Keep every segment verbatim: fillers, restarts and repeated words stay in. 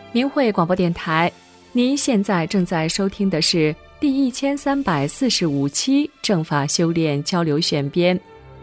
明慧广播电台，您现在正在收听的是第一千三百四十五期正法修炼交流选编。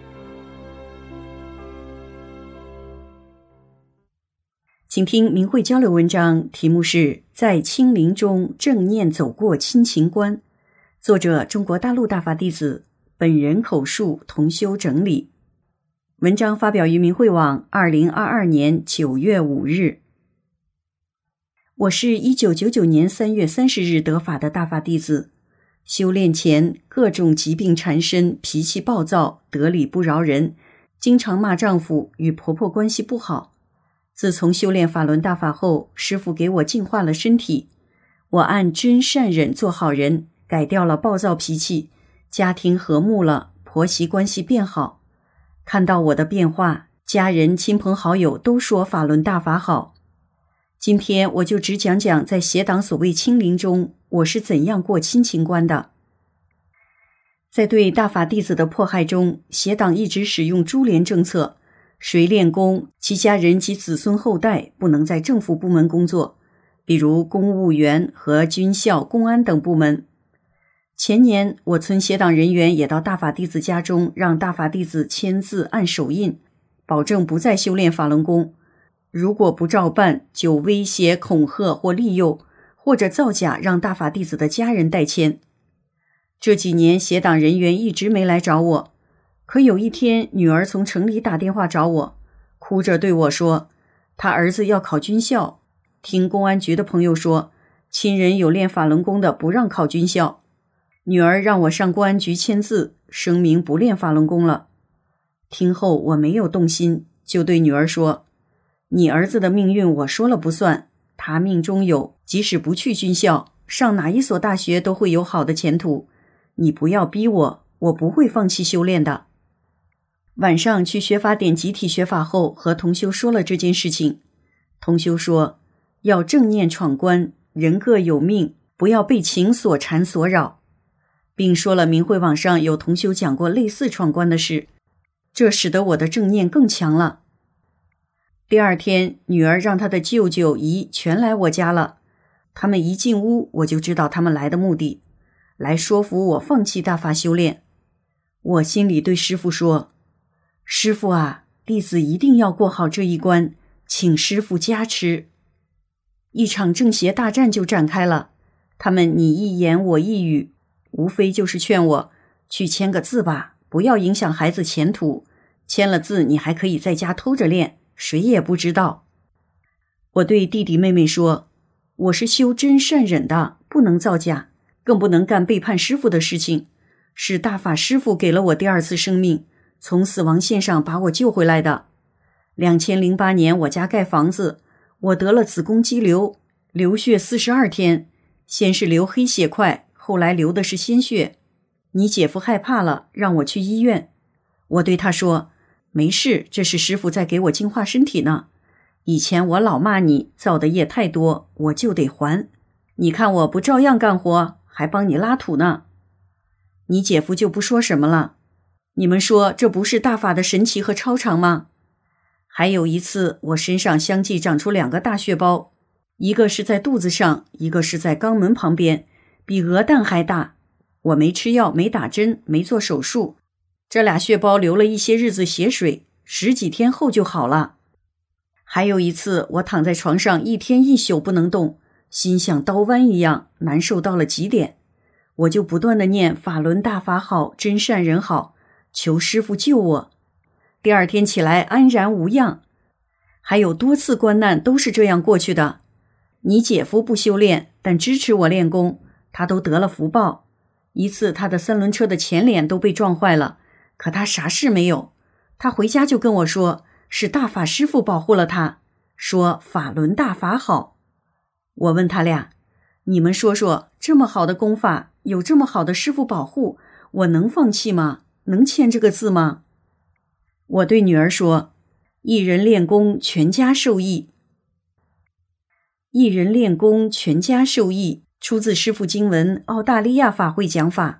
请听明慧交流文章，题目是在清零中正念走过亲情关，作者中国大陆大法弟子，本人口述，同修整理。文章发表于明慧网二零二二年九月五日。我是一九九九年三月三十日得法的大法弟子，修炼前各种疾病缠身，脾气暴躁，得理不饶人，经常骂丈夫，与婆婆关系不好。自从修炼法轮大法后，师父给我净化了身体，我按真善忍做好人，改掉了暴躁脾气，家庭和睦了，婆媳关系变好。看到我的变化，家人亲朋好友都说法轮大法好。今天我就只讲讲在邪党所谓清零中，我是怎样过亲情关的。在对大法弟子的迫害中，邪党一直使用株连政策，谁练功，其家人及子孙后代不能在政府部门工作，比如公务员和军校、公安等部门。前年我村邪党人员也到大法弟子家中，让大法弟子签字按手印，保证不再修炼法轮功。如果不照办，就威胁、恐吓或利诱，或者造假让大法弟子的家人代签。这几年邪党人员一直没来找我，可有一天女儿从城里打电话找我，哭着对我说，她儿子要考军校，听公安局的朋友说，亲人有练法轮功的不让考军校。女儿让我上公安局签字，声明不练法轮功了。听后我没有动心，就对女儿说，你儿子的命运我说了不算，他命中有，即使不去军校，上哪一所大学都会有好的前途，你不要逼我，我不会放弃修炼的。晚上去学法典集体学法后，和同修说了这件事情。同修说，要正念闯关，人各有命，不要被情所缠所扰，并说了明慧网上有同修讲过类似闯关的事，这使得我的正念更强了。第二天，女儿让她的舅舅姨全来我家了，他们一进屋，我就知道他们来的目的，来说服我放弃大法修炼。我心里对师父说，师父啊，弟子一定要过好这一关，请师父加持。一场正邪大战就展开了，他们你一言我一语，无非就是劝我去签个字吧，不要影响孩子前途，签了字你还可以在家偷着练，谁也不知道。我对弟弟妹妹说，我是修真善忍的，不能造假，更不能干背叛师父的事情，是大法师父给了我第二次生命，从死亡线上把我救回来的。两千零八年我家盖房子，我得了子宫肌瘤，流血四十二天，先是流黑血块，后来流的是鲜血。你姐夫害怕了，让我去医院。我对他说，没事，这是师父在给我净化身体呢。以前我老骂你造的业太多，我就得还。你看我不照样干活，还帮你拉土呢。你姐夫就不说什么了。你们说这不是大法的神奇和超常吗？还有一次，我身上相继长出两个大血包，一个是在肚子上，一个是在肛门旁边，比鹅蛋还大。我没吃药，没打针，没做手术，这俩血包流了一些日子血水，十几天后就好了。还有一次，我躺在床上一天一宿不能动，心像刀剜一样，难受到了极点。我就不断地念法轮大法好，真善人好，求师父救我。第二天起来安然无恙。还有多次关难都是这样过去的。你姐夫不修炼，但支持我练功，他都得了福报。一次他的三轮车的前脸都被撞坏了，可他啥事没有。他回家就跟我说，是大法师父保护了他，说法轮大法好。我问他俩，你们说说，这么好的功法，有这么好的师父保护，我能放弃吗？能签这个字吗？我对女儿说，一人练功，全家受益。一人练功，全家受益，出自师父经文澳大利亚法会讲法。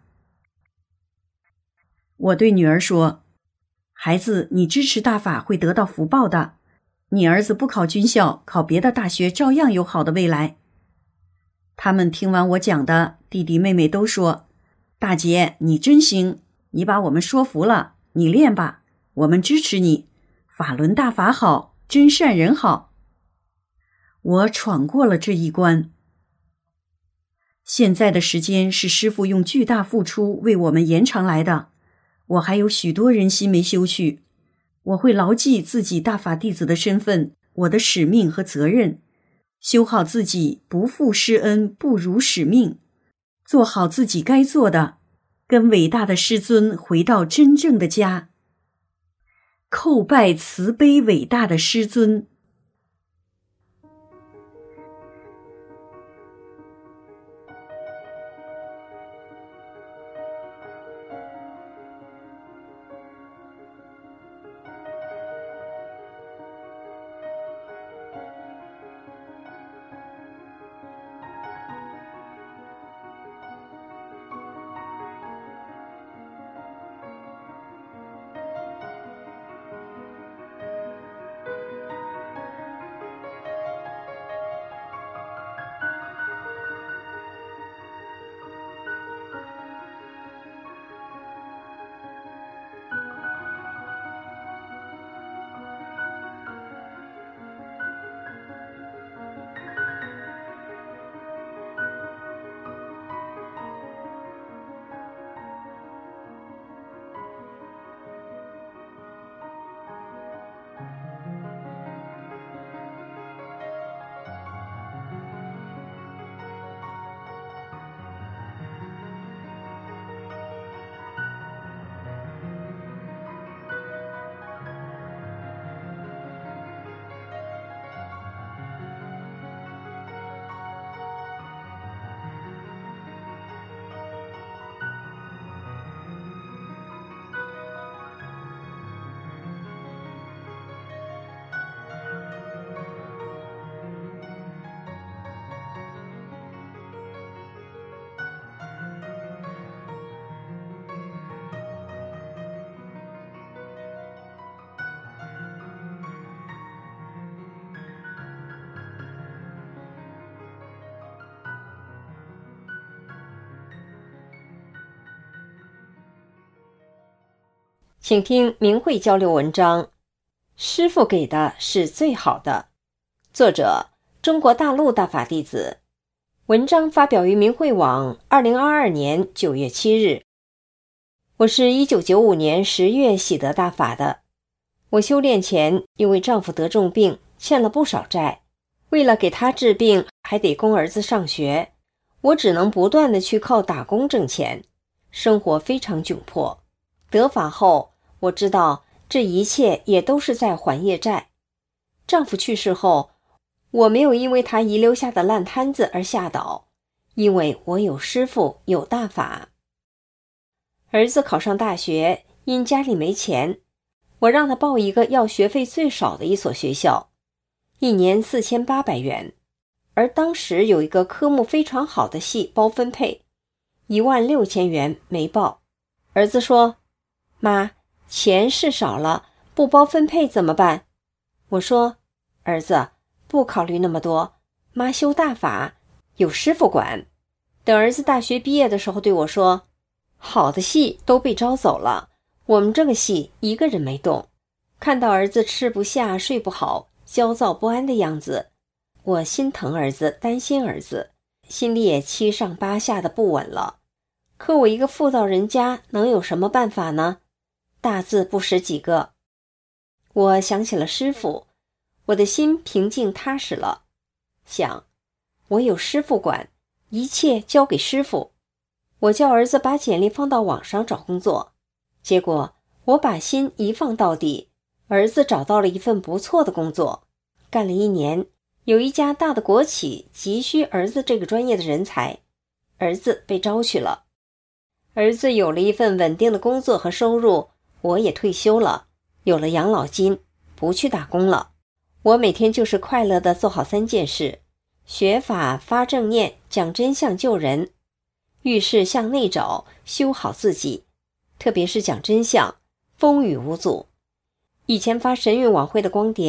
我对女儿说，孩子，你支持大法会得到福报的， 你儿子不考军校，考别的大学照样有好的未来。”他们听完我讲的，弟弟妹妹都说：“大姐，你真行，你把我们说服了，你练吧，我们支持你。法轮大法好，真善人好。”我闯过了这一关。现在的时间是师父用巨大付出为我们延长来的，我还有许多人心没修去。我会牢记自己大法弟子的身份，我的使命和责任，修好自己，不负师恩，不辱使命，做好自己该做的，跟伟大的师尊回到真正的家，叩拜慈悲伟大的师尊。 请听明慧交流文章，师父给的是最好的。作者：中国大陆大法弟子。文章发表于明慧网二零二二年九月七日。我是一九九五年十月喜得大法的。我修炼前因为丈夫得重病，欠了不少债，为了给他治病，还得供儿子上学，我只能不断地去靠打工挣钱，生活非常窘迫。得法后，我知道这一切也都是在还业债。丈夫去世后，我没有因为他遗留下的烂摊子而吓倒，因为我有师父，有大法。儿子考上大学，因家里没钱，我让他报一个要学费最少的一所学校，一年四千八百元，而当时有一个科目非常好的系包分配，一万六千元没报。儿子说：“妈，钱是少了，不包分配怎么办？”我说：“儿子，不考虑那么多，妈修大法，有师父管。”等儿子大学毕业的时候对我说：“好的系都被招走了，我们这个系一个人没动。”看到儿子吃不下睡不好，焦躁不安的样子，我心疼儿子，担心儿子，心里也七上八下的不稳了。可我一个妇道人家能有什么办法呢？大字不识几个。我想起了师父，我的心平静踏实了，想我有师父管，一切交给师父。我叫儿子把简历放到网上找工作，结果我把心一放到底，儿子找到了一份不错的工作，干了一年，有一家大的国企急需儿子这个专业的人才，儿子被招去了。儿子有了一份稳定的工作和收入，我也退休了，有了养老金，不去打工了。我每天就是快乐地做好三件事：学法、发正念、讲真相救人。遇事向内找，修好自己，特别是讲真相，风雨无阻。以前发神韵晚会的光碟，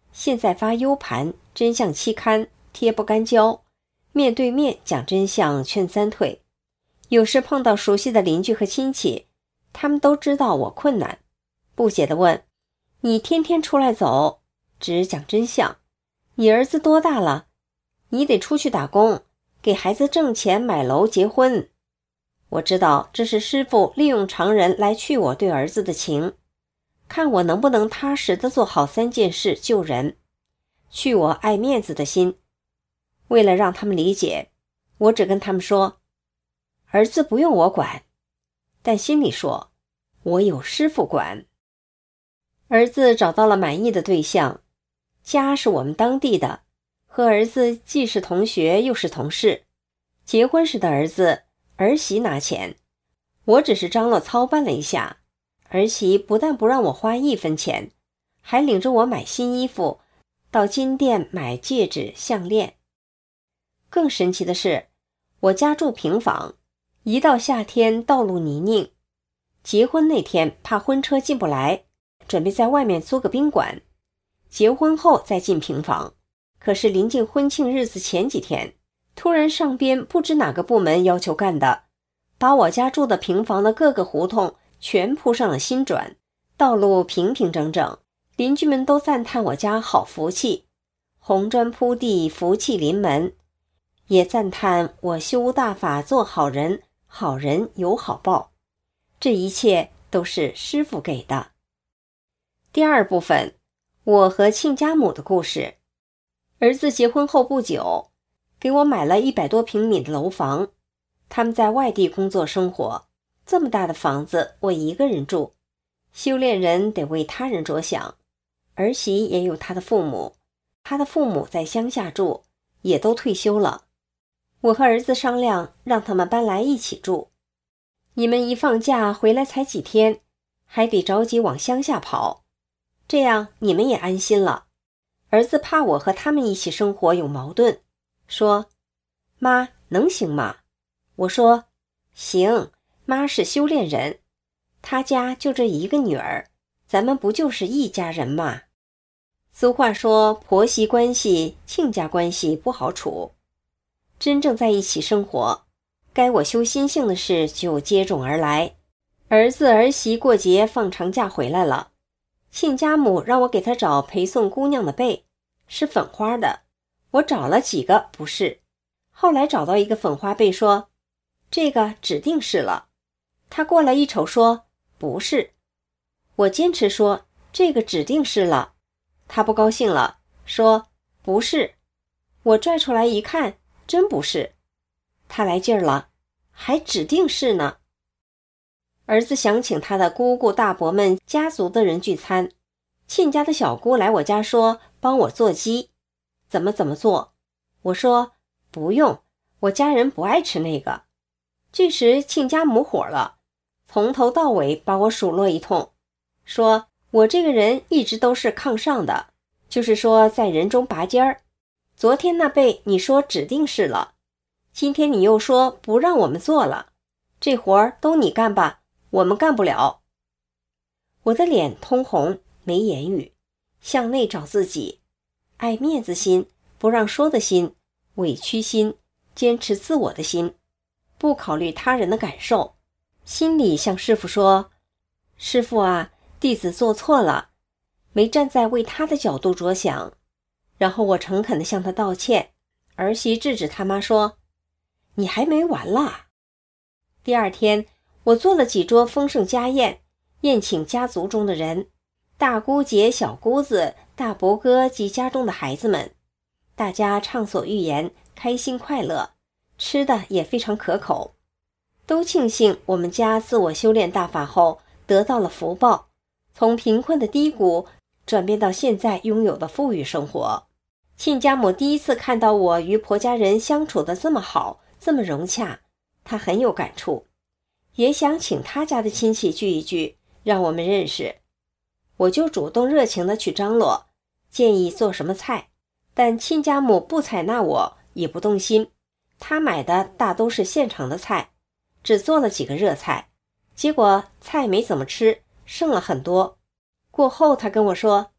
现在发 U 盘，真相期刊，贴不干胶，面对面讲真相劝三退。有时碰到熟悉的邻居和亲戚，他们都知道我困难，不解地问，你天天出来走，只讲真相，你儿子多大了？你得出去打工，给孩子挣钱买楼结婚。我知道这是师父利用常人来去我对儿子的情，看我能不能踏实地做好三件事救人，去我爱面子的心。为了让他们理解，我只跟他们说，儿子不用我管，但心里说，我有师父管。儿子找到了满意的对象，家是我们当地的，和儿子既是同学又是同事。结婚时的儿子，儿媳拿钱，我只是张罗操办了一下，儿媳不但不让我花一分钱，还领着我买新衣服，到金店买戒指项链。更神奇的是，我家住平房，一到夏天道路泥泞，结婚那天怕婚车进不来，准备在外面租个宾馆，结婚后再进平房。可是临近婚庆日子前几天，突然上边不知哪个部门要求干的，把我家住的平房的各个胡同全铺上了新砖，道路平平整整，邻居们都赞叹我家好福气，红砖铺地，福气临门，也赞叹我修大法做好人，好人有好报。这一切都是师父给的。第二部分，我和亲家母的故事。儿子结婚后不久，给我买了一百多平米的楼房，他们在外地工作生活，这么大的房子我一个人住，修炼人得为他人着想。儿媳也有她的父母，她的父母在乡下住，也都退休了。我和儿子商量，让他们搬来一起住。你们一放假回来才几天，还得着急往乡下跑，这样你们也安心了。儿子怕我和他们一起生活有矛盾，说，妈，能行吗？我说，行，妈是修炼人，他家就这一个女儿，咱们不就是一家人吗？俗话说，婆媳关系、亲家关系不好处，真正在一起生活，该我修心性的事就接踵而来。儿子儿媳过节放长假回来了，亲家母让我给他找陪送姑娘的被，是粉花的，我找了几个不是，后来找到一个粉花被，说这个指定是了。他过来一瞅说不是，我坚持说这个指定是了，他不高兴了，说不是，我拽出来一看，真不是，他来劲儿了，还指定是呢。儿子想请他的姑姑大伯们家族的人聚餐，亲家的小姑来我家说帮我做鸡，怎么怎么做，我说不用，我家人不爱吃那个。这时亲家母火了，从头到尾把我数落一通，说我这个人一直都是炕上的，就是说在人中拔尖儿。昨天那被你说指定是了，今天你又说不让我们做了，这活儿都你干吧，我们干不了。我的脸通红，没言语，向内找自己，爱面子心，不让说的心，委屈心，坚持自我的心，不考虑他人的感受。心里向师父说，师父啊，弟子做错了，没站在为他的角度着想。然后我诚恳地向他道歉，儿媳制止他妈说，你还没完啦。第二天我做了几桌丰盛家宴，宴请家族中的人，大姑姐、小姑子、大伯哥及家中的孩子们，大家畅所欲言，开心快乐，吃的也非常可口，都庆幸我们家自我修炼大法后得到了福报，从贫困的低谷转变到现在拥有的富裕生活。亲家母第一次看到我与婆家人相处得这么好，这么融洽，她很有感触，也想请他家的亲戚聚一聚，让我们认识。我就主动热情地去张罗，建议做什么菜，但亲家母不采纳我，也不动心。她买的大都是现成的菜，只做了几个热菜，结果菜没怎么吃，剩了很多。过后她跟我说，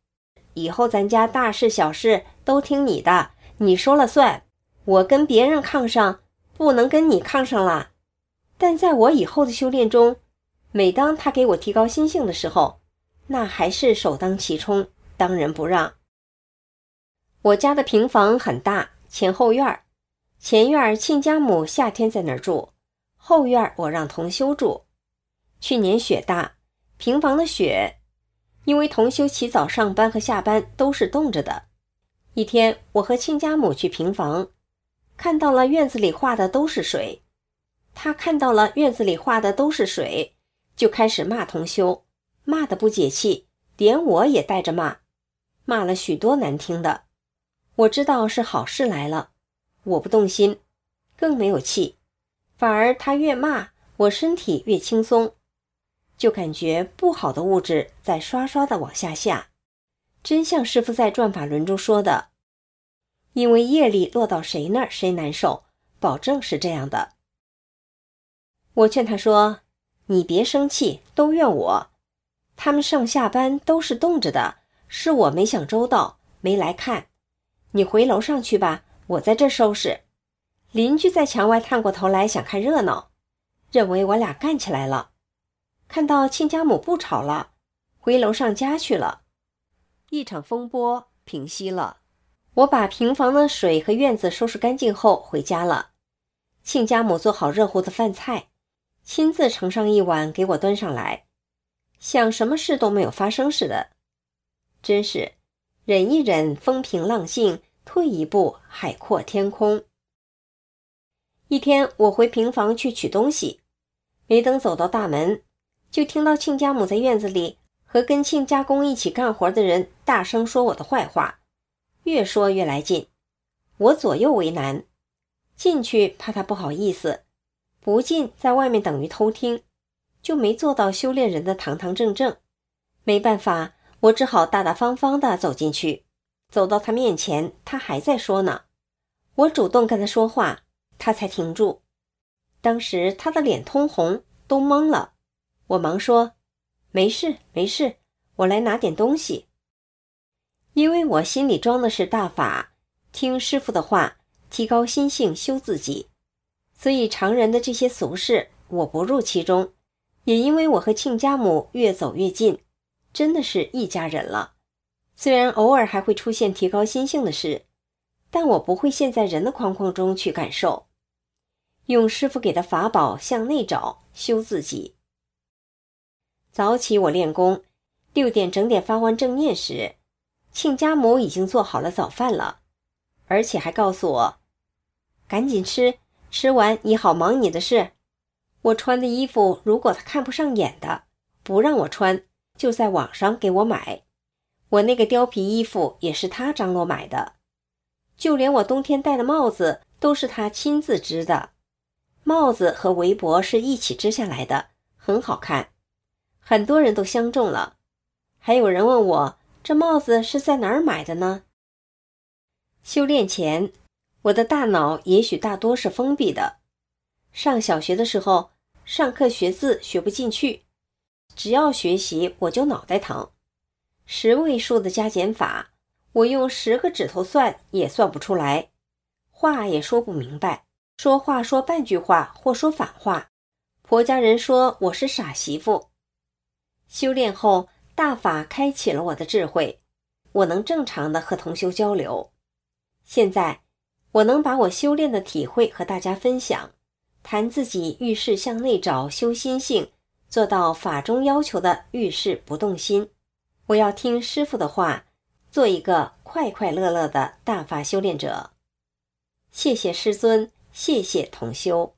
以后咱家大事小事都听你的，你说了算，我跟别人抗上，不能跟你抗上了。但在我以后的修炼中，每当他给我提高心性的时候，那还是首当其冲，当仁不让。我家的平房很大，前后院，前院亲家母夏天在那儿住，后院我让同修住。去年雪大，平房的雪，因为同修起早上班和下班都是冻着的。一天，我和亲家母去平房，看到了院子里画的都是水。他看到了院子里画的都是水，就开始骂同修，骂得不解气，连我也带着骂，骂了许多难听的。我知道是好事来了，我不动心，更没有气，反而他越骂，我身体越轻松，就感觉不好的物质在刷刷地往下下。真像师父在转法轮中说的，因为业力落到谁那儿谁难受，保证是这样的。我劝他说，你别生气，都怨我，他们上下班都是冻着的，是我没想周到，没来看。你回楼上去吧，我在这收拾。邻居在墙外探过头来想看热闹，认为我俩干起来了。看到亲家母不吵了，回楼上家去了。一场风波平息了，我把平房的水和院子收拾干净后回家了。亲家母做好热乎的饭菜，亲自盛上一碗给我端上来，像什么事都没有发生似的。真是忍一忍风平浪静，退一步海阔天空。一天我回平房去取东西，没等走到大门，就听到亲家母在院子里和跟亲家公一起干活的人大声说我的坏话，越说越来劲。我左右为难，进去怕他不好意思，不进在外面等于偷听，就没做到修炼人的堂堂正正。没办法，我只好大大方方地走进去，走到他面前，他还在说呢。我主动跟他说话，他才停住。当时他的脸通红，都懵了。我忙说，没事没事，我来拿点东西。因为我心里装的是大法，听师父的话，提高心性，修自己，所以常人的这些俗事我不入其中。也因为我和亲家母越走越近，真的是一家人了。虽然偶尔还会出现提高心性的事，但我不会陷在人的框框中去感受，用师父给的法宝向内找，修自己。早起我练功，六点整点发完正念时，亲家母已经做好了早饭了，而且还告诉我，赶紧吃，吃完你好忙你的事。我穿的衣服如果他看不上眼的，不让我穿，就在网上给我买。我那个貂皮衣服也是他张罗买的，就连我冬天戴的帽子都是他亲自织的，帽子和围脖是一起织下来的，很好看，很多人都相中了。还有人问我，这帽子是在哪儿买的呢？修炼前，我的大脑也许大多是封闭的。上小学的时候，上课学字学不进去，只要学习我就脑袋疼。十位数的加减法，我用十个指头算也算不出来，话也说不明白，说话说半句话或说反话，婆家人说我是傻媳妇。修炼后，大法开启了我的智慧，我能正常的和同修交流。现在我能把我修炼的体会和大家分享，谈自己遇事向内找，修心性，做到法中要求的遇事不动心。我要听师父的话，做一个快快乐乐的大法修炼者。谢谢师尊，谢谢同修。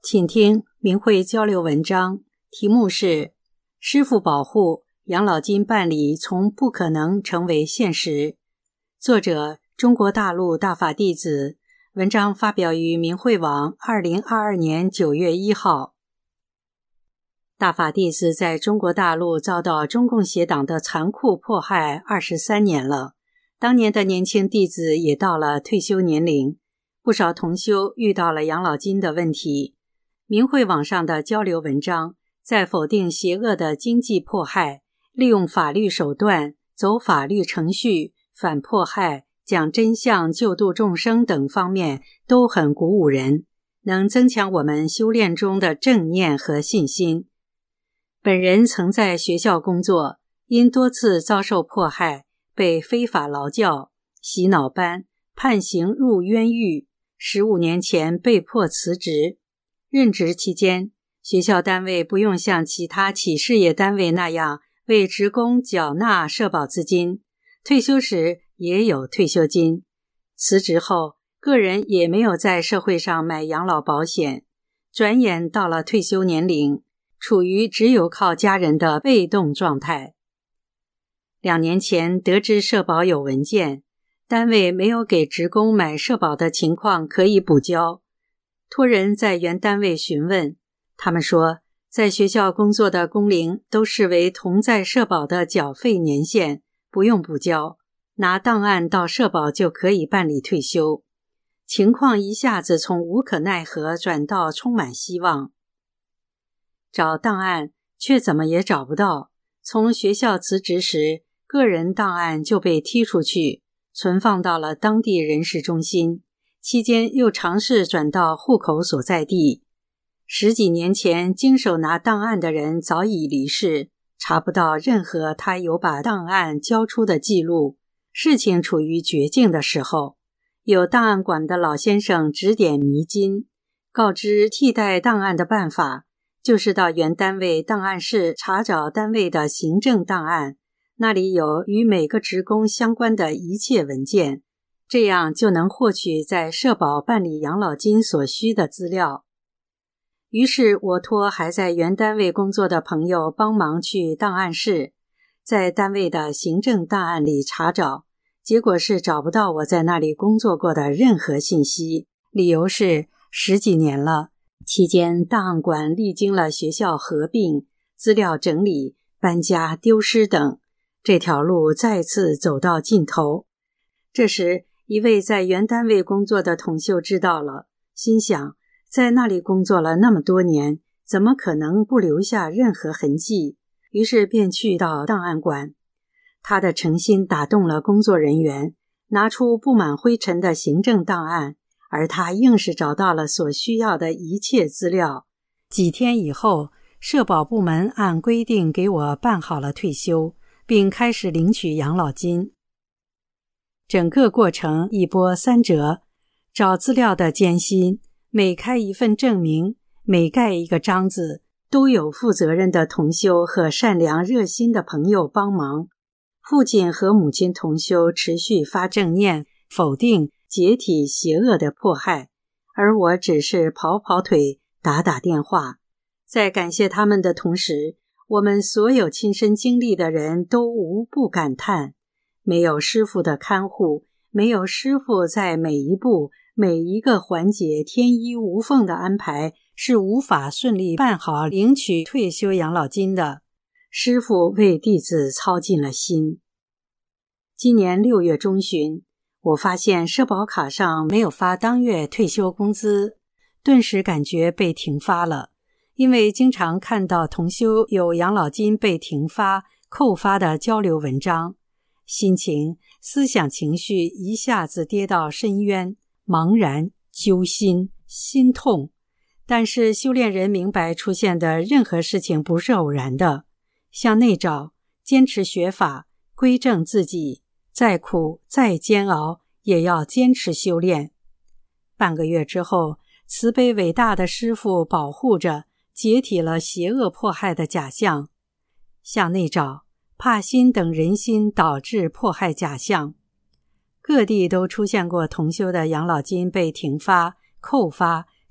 请听明慧交流文章，题目是师父保护养老金办理从不可能成为现实。作者中国大陆大法弟子，文章发表于明慧网二零二二年九月一号。大法弟子在中国大陆遭到中共邪党的残酷迫害二十三年了，当年的年轻弟子也到了退休年龄，不少同修遇到了养老金的问题。明慧网上的交流文章在否定邪恶的经济迫害，利用法律手段，走法律程序，反迫害，讲真相，救度众生等方面都很鼓舞人，能增强我们修炼中的正念和信心。本人曾在学校工作，因多次遭受迫害，被非法劳教、洗脑班、判刑入冤狱，十五年前被迫辞职。任职期间，学校单位不用像其他企事业单位那样为职工缴纳社保资金，退休时也有退休金。辞职后，个人也没有在社会上买养老保险，转眼到了退休年龄，处于只有靠家人的被动状态。两年前得知社保有文件，单位没有给职工买社保的情况可以补交，托人在原单位询问，他们说在学校工作的工龄都视为同在社保的缴费年限，不用补交，拿档案到社保就可以办理退休。情况一下子从无可奈何转到充满希望。找档案却怎么也找不到，从学校辞职时，个人档案就被踢出去，存放到了当地人事中心，期间又尝试转到户口所在地。十几年前经手拿档案的人早已离世，查不到任何他有把档案交出的记录，事情处于绝境的时候，有档案馆的老先生指点迷津，告知替代档案的办法，就是到原单位档案室查找单位的行政档案，那里有与每个职工相关的一切文件，这样就能获取在社保办理养老金所需的资料。于是我托还在原单位工作的朋友帮忙去档案室，在单位的行政档案里查找，结果是找不到我在那里工作过的任何信息，理由是十几年了，期间档案馆历经了学校合并、资料整理、搬家、丢失等，这条路再次走到尽头。这时一位在原单位工作的同修知道了，心想在那里工作了那么多年，怎么可能不留下任何痕迹，于是便去到档案馆。他的诚心打动了工作人员，拿出布满灰尘的行政档案，而他硬是找到了所需要的一切资料。几天以后，社保部门按规定给我办好了退休，并开始领取养老金。整个过程一波三折，找资料的艰辛，每开一份证明，每盖一个章子，都有负责任的同修和善良热心的朋友帮忙。父亲和母亲同修持续发正念，否定解体邪恶的迫害，而我只是跑跑腿，打打电话。在感谢他们的同时，我们所有亲身经历的人都无不感叹，没有师父的看护，没有师父在每一步每一个环节天衣无缝的安排，是无法顺利办好领取退休养老金的。师父为弟子操尽了心。今年六月中旬，我发现社保卡上没有发当月退休工资，顿时感觉被停发了。因为经常看到同修有养老金被停发、扣发的交流文章，心情、思想情绪一下子跌到深渊，茫然、揪心、心痛。但是修炼人明白出现的任何事情不是偶然的，向内找，坚持学法，归正自己，再苦再煎熬也要坚持修炼。半个月之后，慈悲伟大的师父保护着，解体了邪恶迫害的假象。向内找，怕心等人心导致迫害假象。各地都出现过同修的养老金被停发、扣发，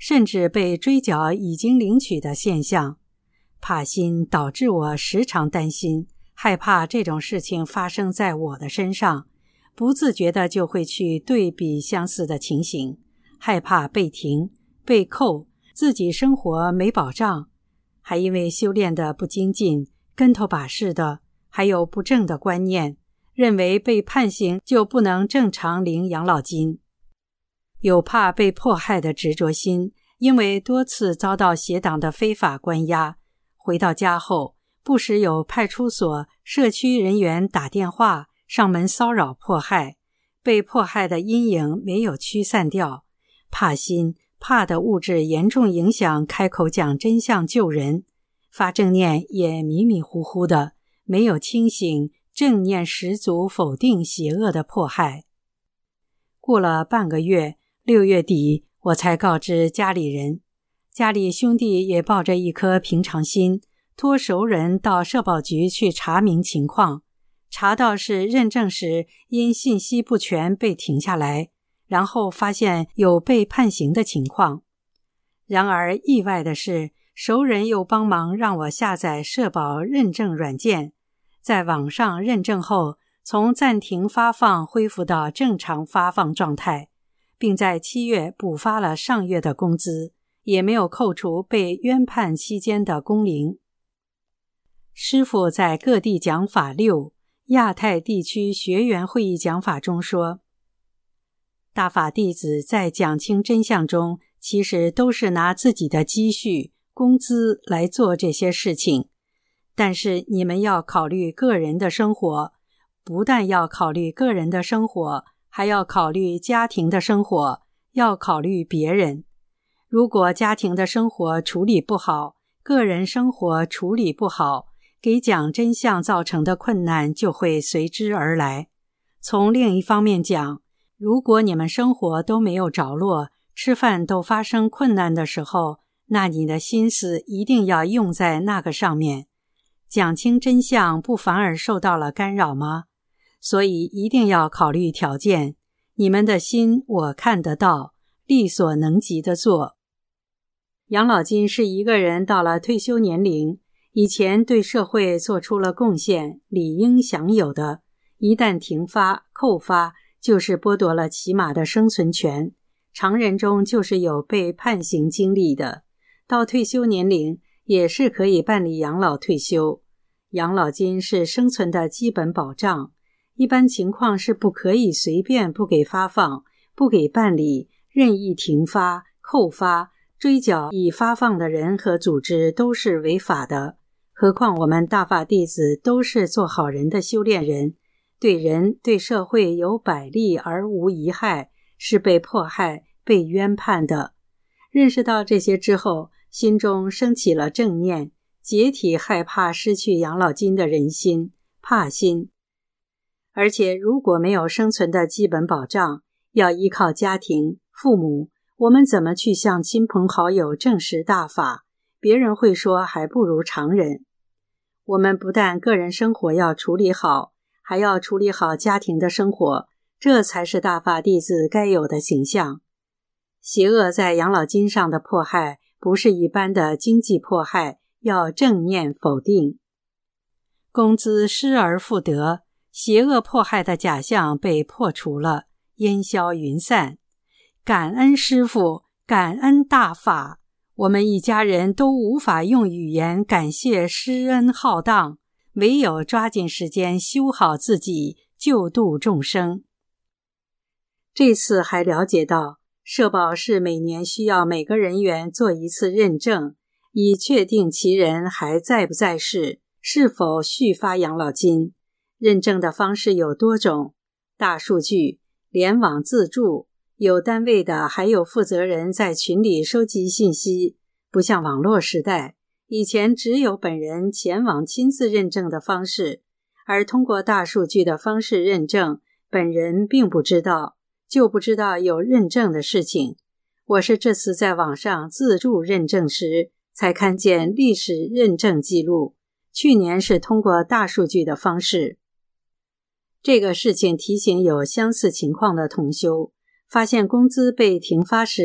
甚至被追缴已经领取的现象。怕心导致我时常担心，害怕这种事情发生在我的身上，不自觉地就会去对比相似的情形，害怕被停、被扣，自己生活没保障，还因为修炼的不精进，跟头把式的，还有不正的观念，认为被判刑就不能正常领养老金。有怕被迫害的执着心，因为多次遭到邪党的非法关押，回到家后，不时有派出所、社区人员打电话上门骚扰迫害，被迫害的阴影没有驱散掉，怕心怕的物质严重影响开口讲真相救人，发正念也迷迷糊糊的，没有清醒正念十足否定邪恶的迫害。过了半个月，六月底我才告知家里人，家里兄弟也抱着一颗平常心，托熟人到社保局去查明情况，查到是认证时因信息不全被停下来，然后发现有被判刑的情况。然而意外的是，熟人又帮忙让我下载社保认证软件，在网上认证后，从暂停发放恢复到正常发放状态，并在七月补发了上月的工资，也没有扣除被冤判期间的工龄。师父在各地讲法六亚太地区学员会议讲法中说，大法弟子在讲清真相中，其实都是拿自己的积蓄、工资来做这些事情，但是你们要考虑个人的生活，不但要考虑个人的生活，还要考虑家庭的生活，要考虑别人。如果家庭的生活处理不好，个人生活处理不好，给讲真相造成的困难就会随之而来。从另一方面讲，如果你们生活都没有着落，吃饭都发生困难的时候，那你的心思一定要用在那个上面。讲清真相不反而受到了干扰吗？所以一定要考虑条件，你们的心我看得到，力所能及的做。养老金是一个人到了退休年龄，以前对社会做出了贡献，理应享有的，一旦停发、扣发，就是剥夺了起码的生存权。常人中就是有被判刑经历的，到退休年龄也是可以办理养老退休。养老金是生存的基本保障，一般情况是不可以随便不给发放、不给办理、任意停发、扣发、追缴已发放的人和组织都是违法的。何况我们大法弟子都是做好人的修炼人，对人对社会有百利而无一害，是被迫害、被冤判的。认识到这些之后，心中升起了正念，解体害怕失去养老金的人心、怕心。而且如果没有生存的基本保障，要依靠家庭、父母，我们怎么去向亲朋好友证实大法？别人会说还不如常人。我们不但个人生活要处理好，还要处理好家庭的生活，这才是大法弟子该有的形象。邪恶在养老金上的迫害，不是一般的经济迫害，要正念否定。工资失而复得，邪恶迫害的假象被破除了，烟消云散。感恩师父，感恩大法，我们一家人都无法用语言感谢施恩浩荡，唯有抓紧时间修好自己，救度众生。这次还了解到，社保是每年需要每个人员做一次认证，以确定其人还在不在世，是否续发养老金。认证的方式有多种，大数据、联网自助，有单位的还有负责人在群里收集信息，不像网络时代，以前只有本人前往亲自认证的方式，而通过大数据的方式认证，本人并不知道，就不知道有认证的事情。我是这次在网上自助认证时，才看见历史认证记录，去年是通过大数据的方式。这个事情提醒有相似情况的同修，发现工资被停发时，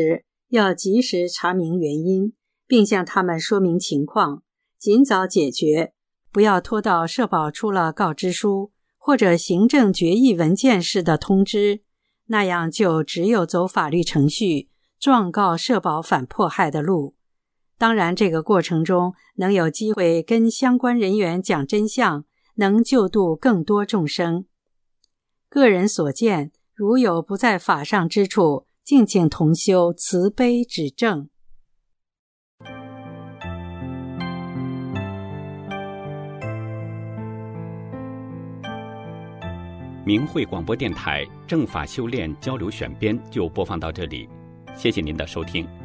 要及时查明原因，并向他们说明情况，尽早解决，不要拖到社保出了告知书或者行政决议文件式的通知，那样就只有走法律程序，状告社保反迫害的路。当然，这个过程中能有机会跟相关人员讲真相，能救度更多众生。个人所见，如有不在法上之处，敬请同修慈悲指正。 明慧广播电台正法修炼交流选编就播放到这里，谢谢您的收听。